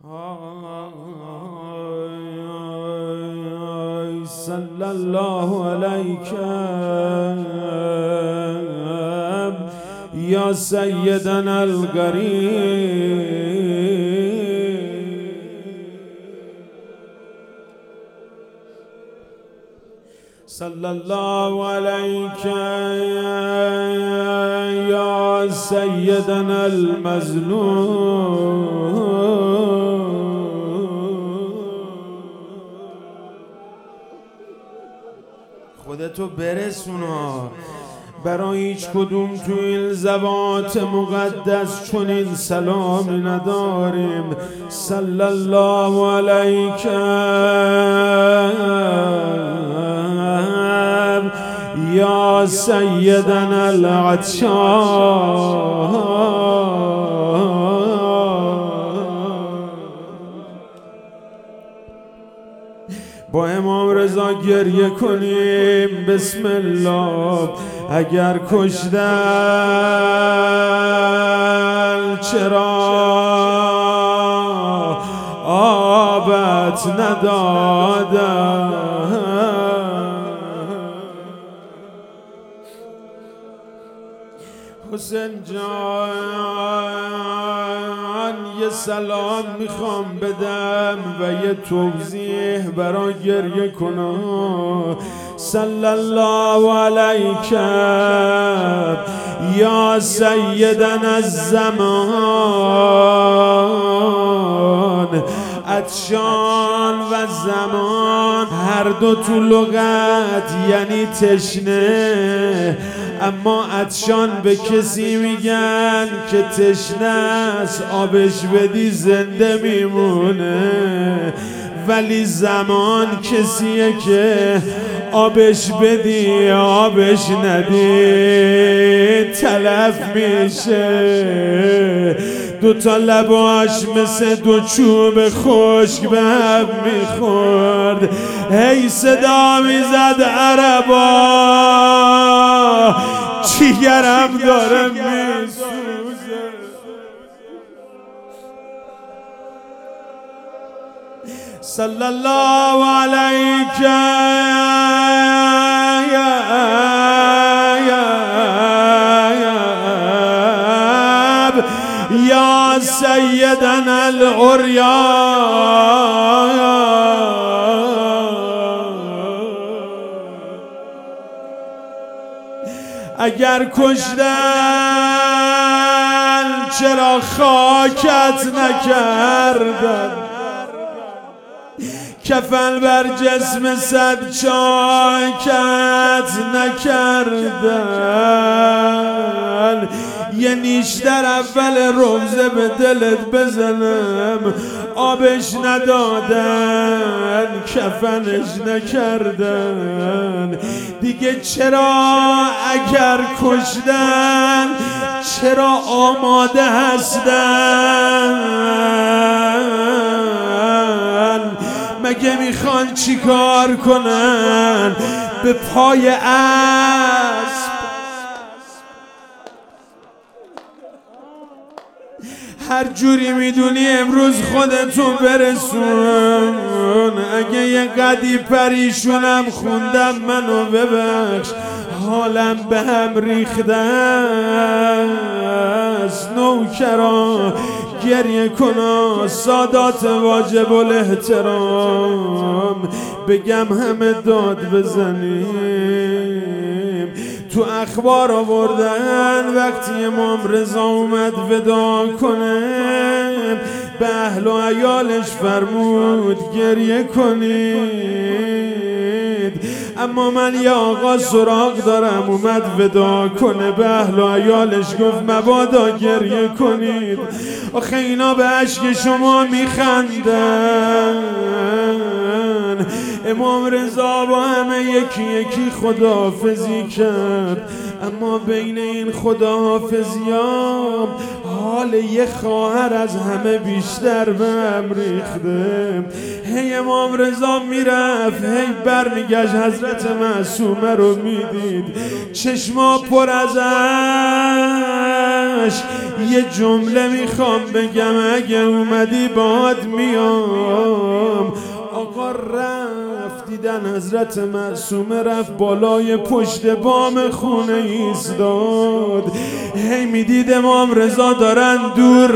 صلی الله علیک یا سیدنا الغریب صلی الله علیک یا سیدنا المظلوم خودتو برسونا برای هیچ کدوم تو این زبات مقدس چنین سلامی نداریم. صلی الله علیک یا سیدنا العطشان با امام رضا گریه کنیم. بسم الله. اگر کشتن چرا آبت ندادن، حسین جان یه سلام میخوام بدم و یه توضیح برای گریه کنم. صلی الله علیک یا سیدنا الزمان. عطشان و زمان هر دو تو لغت یعنی تشنه، اما عطشان به کسی میگن که تشنه است، آبش بدی زنده میمونه، ولی زمان کسیه که آبش بدی آبش ندی تلف میشه. دوتا لباش مثل دو چوب خشک به هم میخورد، هی صدا میزد عربا چیگرم داره میسوزه. صلی الله علیک یا سیدنا العریان. اگر کشتن چرا خاکت نکردن، کفن بر جسم صد چاکت نکردن. یه نیش در اول روزه به دلت بزنم، آبش ندادن کفنش نکردن. دیگه چرا اگر کشتن چرا آماده هستن؟ مگه میخوان چی کار کنن؟ به پای اسب هر جوری میدونی امروز خودتون برسون. اگه یه قدی پریشونم خوندم منو ببخش، حالم به هم ریخته است. نوکران گریه کنا، سادات واجب الاحترام، بگم همه داد بزنیم. تو اخبار آوردن وقتی امام رضا اومد ودا کنه به اهل و عیالش فرمود گریه کنید، اما من یه آقا سراغ دارم اومد ودا کنه به اهل و عیالش گفت مبادا گریه کنید. آخه اینا به عشق شما میخندن. امام رضا با همه یکی یکی خداحافظی کرد، اما بین این خداحافظیام حال یه خواهر از همه بیشتر بهم ریخته. هی امام رضا میرفت هی برمیگشت حضرت معصومه رو میدید، چشما پر از اشک. یه جمله میخوام بگم اگه اومدی باد میام. آقا رفت دیدن حضرت معصومه، رفت بالای پشت بام خونه ایستاد. هی میدید امام رضا دارن دور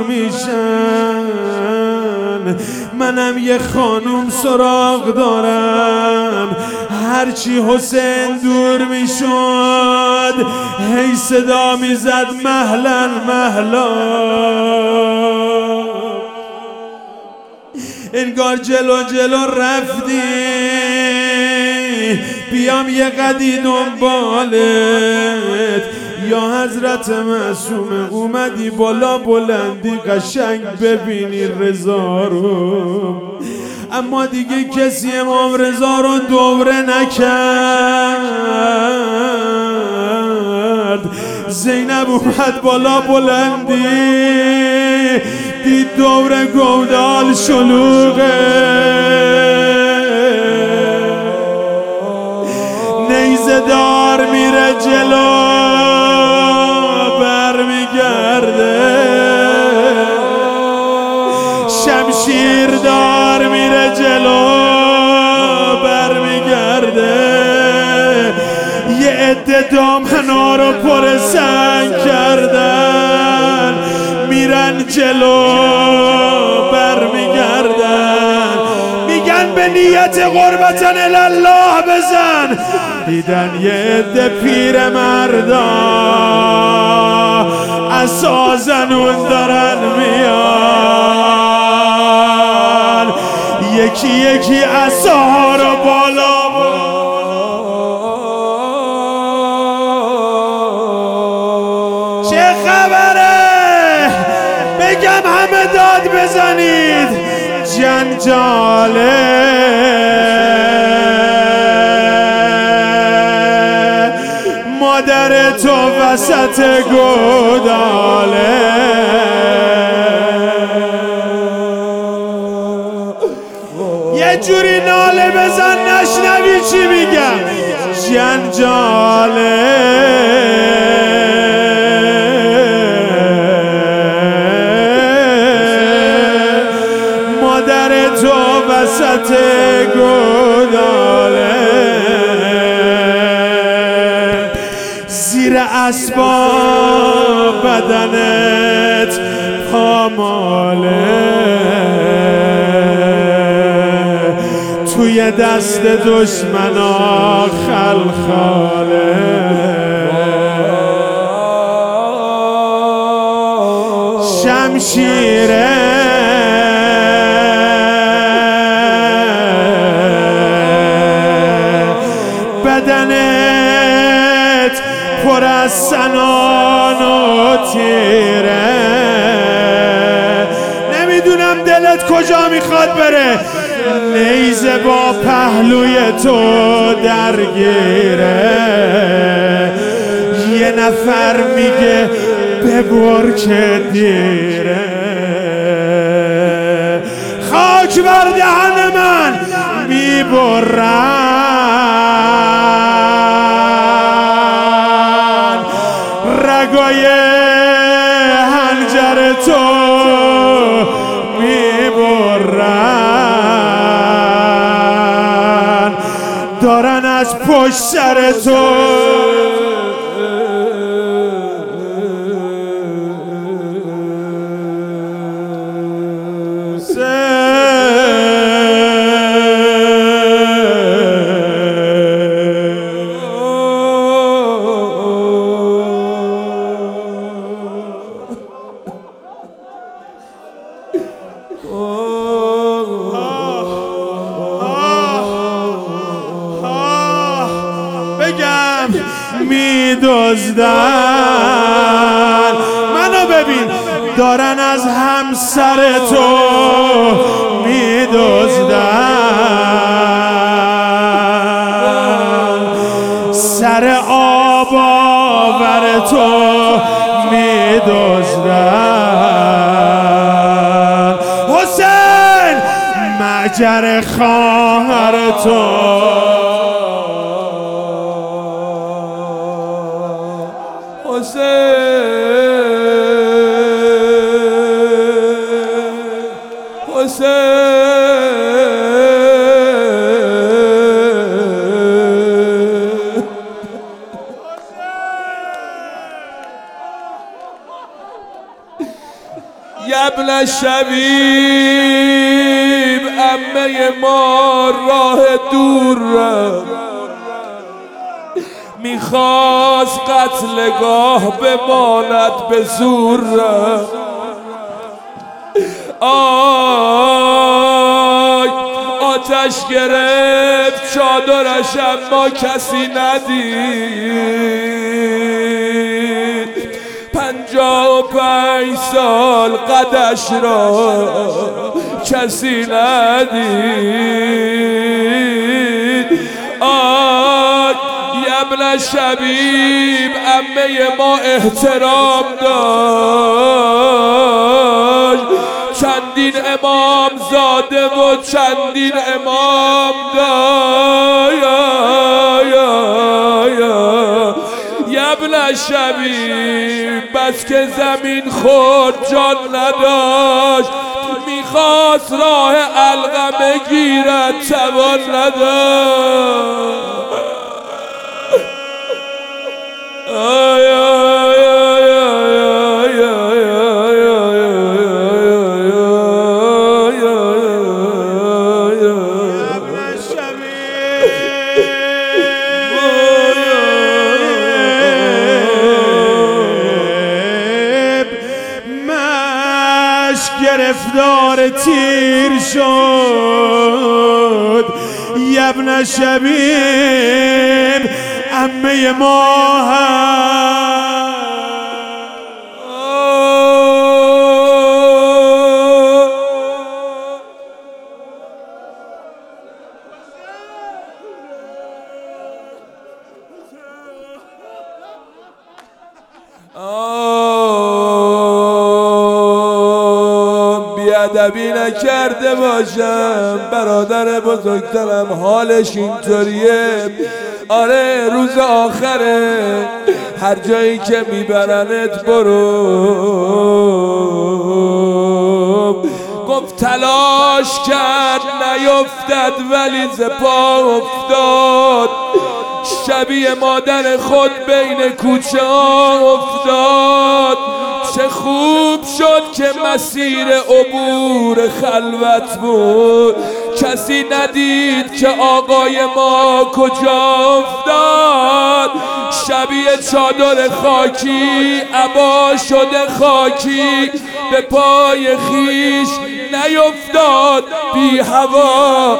میشن، منم یه خانوم سراغ دارم. هرچی حسین دور میشد هی صدا میزد مهلا مهلا. انگار جلو جلو رفتی بیام یه قدی دنبالت. یا حضرت معصومه اومدی بالا بلندی قشنگ ببینی رضا رو، اما دیگه کسی امام رضا رو دوره نکرد. زینب اومد بالا بلندی دید دور گودال شلوغه، نیزه دار میره جلو برمیگرده، شمشیر دار میره جلو برمیگرده. یه عده دامنا رو پر سنگ کردن میرن جلو برمیگردن، میگن به نیت قربتن الله بزن. دیدن یه عده پیر مردا عصا زنون دارن میان، یکی یکی عصاها رو بالا چه خبره؟ بگم همه داد بزنید. جنجاله مادر تو وسط گوداله، یه جوری ناله بزن نشنوی چی میگم. جنجاله تو وسط گوداله، زیر اسباب بدنت پاماله، توی دست دشمنا خلخاله. شمشیره بدنت پر از سنان و تیره، نمیدونم دلت کجا میخواد بره. نیزه با پهلوی تو درگیره، یه نفر میگه ببر که دیره. خاک بر دهن من میبرن، رگای حنجر تو میبرن، دارن از پشت سر تو بگم میدزدن. منو ببین دارن از همسر تو میدزدن، سر آب آور تو میدزدن. جگر خواهر تو ابن شبیب عمه ما راه دور رفت، میخواست قتلگاه بماند به زور رفت. آی آتش گرفت چادرش اما کسی ندید، 55 سال قدش را کسی ندید. آی ابن شبیب عمه ما احترام داشت، چندین امام زاده و چندین امام داشت. ابن شبیب بس که زمین خود جان نداشت، میخواست راه علقمه گیرد توان نداشت. گرفتار تیر شد ابن شبیب عمه ما بیادبی نکرده باشم، برادر بزرگترم حالش اینطوریه. آره روز آخره، هر جایی که میبرنت برو. گفت تلاش کرد نیفتد ولی ز پا افتاد، شبیه مادر خود بین کوچه ها افتاد. چه خوب شد که مسیر عبور خلوت بود، کسی ندید که آقای ما کجا افتاد. شبیه چادر خاکی عبا شده خاکی، به پای خیش نیفتاد بی هوا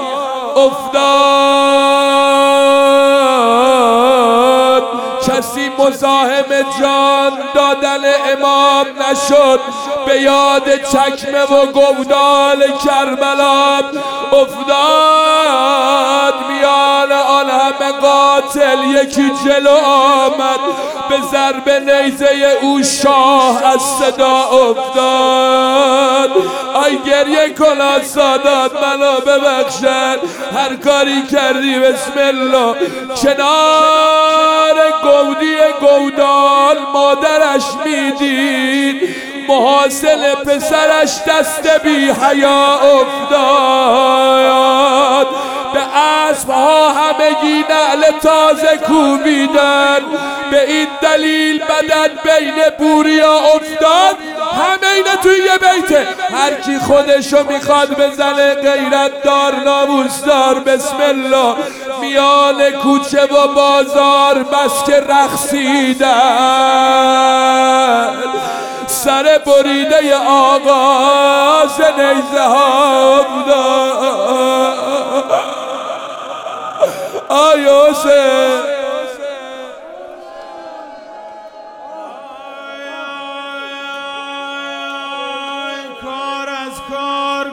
افتاد. کسی مزاحم جان دادن امام نشد، به یاد چکمه و گودال کربلا افتاد. میان آن همه قاتل یکی جلو آمد، به ضرب نیزه او شاه از صدا افتاد. آی گریه کن سادات منو ببخشن، هر کاری کردی بسم الله. کنار گودی گودال مادرش میدید، محاصل پسرش دست بی حیا افتاد. به اسب ها همگی نعل تازه کوبیدن، به این دلیل بدن بین بوریا افتاد. همه اینا توی یه بیته، هر کی خودشو میخواد بزنه غیرت دار ناموس دار. بسم الله. میان کوچه و بازار بس که رقصیدن، سر بریده آغاز نیزه ها بودن. آی حسین کار از کار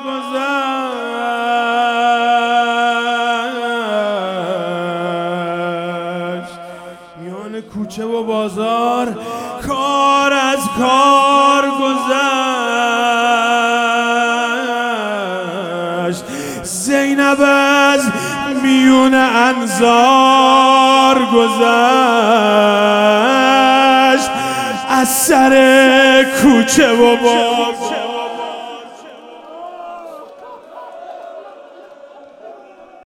گذشت، میان کوچه و بازار کار از کار گذشت. زینب از میون انظار گذشت، از سر کوچه و باز